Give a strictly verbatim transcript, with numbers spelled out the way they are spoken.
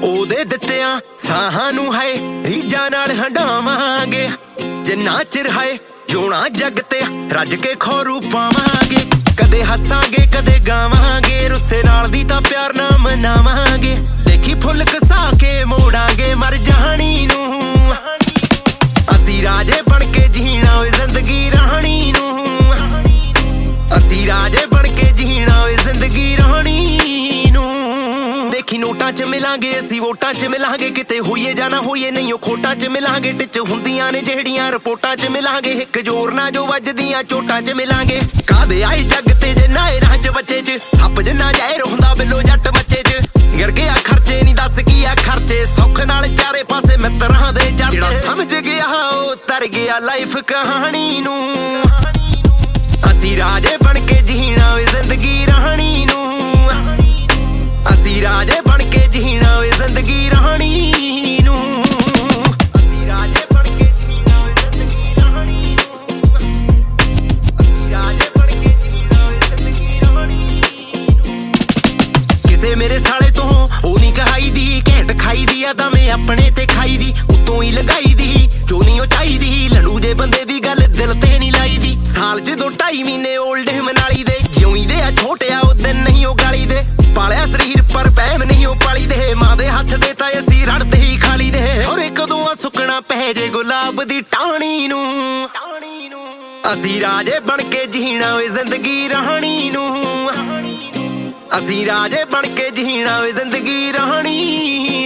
ਉਹਦੇ ਦਿੱਤਿਆਂ ਸਾਹਾਂ ਨੂੰ ਹੈ ਰੀਜਾਂ ਨਾਲ ਹੰਡਾਵਾਂਗੇ, ਜਿੰਨਾ ਚਿਰ ਹੈ ਜਿਉਣਾ ਜੱਗ ਤੇ ਰੱਜ ਕੇ ਖੋਰੂ ਪਾਵਾਂਗੇ। ਕਦੇ ਹੱਸਾਂਗੇ ਕਦੇ ਗਾਵਾਂਗੇ, ਰੁੱਸੇ ਨਾਲ ਦੀ ਤਾਂ ਪਿਆਰ ਨਾ ਮਨਾਵਾਂਗੇ। ਦੇਖੀ ਫੁੱਲ ਕਸਾ ਕੇ ਮੋੜਾਂਗੇ ਮਰ ਜਾਣੀ ਨੂੰ, ਅਸੀਂ ਰਾਜੇ ਬਣ ਕੇ ਜੀਣਾ ਓਏ ਜ਼ਿੰਦਗੀ ਰਾਣੀ ਨੂੰ। ਅਸੀਂ ਰਾਜੇ ਬਣ ਕੇ ਜੀਣਾ ਓਏ ਜ਼ਿੰਦਗੀ ਰਾਣੀ ਨੂੰ। ਦੇਖੀ ਨੋਟਾਂ ਚ ਮਿਲਾਂਗੇ ਅਸੀਂ ਵੋਟਾਂ ਚ ਮਿਲਾਂਗੇ, ਕਿਤੇ ਹੋਈਏ ਜਾਂ ਨਾ ਹੋਈਏ ਨਹੀਂ ਉਹ ਖੋਟਾਂ ਚ ਮਿਲਾਂਗੇ। ਟਿੱਚ ਹੁੰਦੀਆਂ ਨੇ ਜਿਹੜੀਆਂ ਰਿਪੋਰਟਾਂ ਚ ਮਿਲਾਂਗੇ, ਇੱਕ ਜ਼ੋਰ ਨਾ ਜੋ ਵੱਜਦੀਆਂ ਚੋਟਾਂ ਚ ਮਿਲਾਂਗੇ। ਕਾਦੇ ਆਏ ਜੱਗ ਤੇ ਜੇ ਨਾ ਰਾਹ ਚ ਬੱਚੇ ਚ ਸੱਪ ਜਿੰਨਾ ਜ਼ਹਿਰ ਹੁੰਦਾ ਬਿੱਲੋ ਜੱਟ ਬੱਚੇ ਚ। ਗਿਰ ਗਿਆ ਖਰਚੇ ਨਹੀਂ ਦੱਸ ਕੀ ਆ ਖਰਚੇ, ਸੁੱਖ ਨਾਲ ਚਾਰੇ ਪਾਸੇ ਮਿੱਤਰਾਂ ਦੇ ਜੜ। ਜਿਹੜਾ ਸਮਝ ਗਿਆ ਉਹ ਤਰ ਗਿਆ ਲਾਈਫ ਕਹਾਣੀ ਨੂੰ, ਅਸੀਂ ਰਾਜੇ ਬਣ ਕੇ ਜੀਣਾ ਓਏ ਜ਼ਿੰਦਗੀ ਰਾਣੀ ਨੂੰ। ਅਸੀਂ ਰਾਜੇ ਬਣ ਕੇ ਜੀਣਾ ਓਏ ਜ਼ਿੰਦਗੀ ਰਾਣੀ ਨੂੰ। ਅਸੀਂ ਰਾਜੇ ਬਣ ਕੇ ਜੀਣਾ ਓਏ ਜ਼ਿੰਦਗੀ ਰਾਣੀ ਨੂੰ। ਅਸੀਂ ਰਾਜੇ ਬਣ ਕੇ ਜੀਣਾ ਓਏ ਜ਼ਿੰਦਗੀ ਰਾਣੀ ਨੂੰ। ਕਿਸੇ ਮੇਰੇ ਸਾਲੇ ਤੋਂ ਉਹ ਨਹੀਂ ਕਹਾਈ ਦੀ, ਘੈਂਟ ਖਾਈ ਦੀ ਆ ਤਾਂ ਮੈਂ ਆਪਣੇ ਤੇ ਖਾਈ ਦੀ, ਉਤੋਂ ਹੀ ਲਗਾਈ ਦੀ ਜੋ ਨਹੀਂ ਉਹ ਚਾਹੀਦੀ। ਲੜੂ ਜੇ ਬੰਦੇ ਦੀ ਗੱਲ ਦਿਲ ਤੇ ਨਹੀਂ ਲਾਈ ਦੀ, ਸਾਲ ਚ ਦੋ ਢਾਈ ਮਹੀਨੇ ਓਲਡ ਮਨਾਲੀ ਦੇ। ਜਿਉਂ ਦੇ ਆ ਛੋਟਿਆ ਉਹ ਦਿਨ ਨਹੀਂ ਉਹ ਗਾਲੀ ਦੇ, ਪਾਲਿਆ ਸਰੀਰ ਪਰ ਵਹਿਮ ਨਹੀਂ ਉਹ ਪਾਲੀ ਦੇ। ਮਾਂ ਦੇ ਹੱਥ ਦੇ ਤਾਂ ਅਸੀਂ ਰੜਦੇ ਹੀ ਖਾਲੀ ਦੇ। ਹੋਰੇ ਕਦੋਂ ਆ ਸੁੱਕਣਾ ਪੈ ਜੇ ਗੁਲਾਬ ਦੀ ਟਾਹਣੀ ਨੂੰ, ਅਸੀਂ ਰਾਜੇ ਬਣ ਕੇ ਜੀਣਾ ਓਏ ਜ਼ਿੰਦਗੀ ਰਾਣੀ ਨੂੰ। ਅਸੀਂ ਰਾਜੇ ਬਣ ਕੇ ਜੀਣਾ ਓਏ ਜ਼ਿੰਦਗੀ ਰਾਣੀ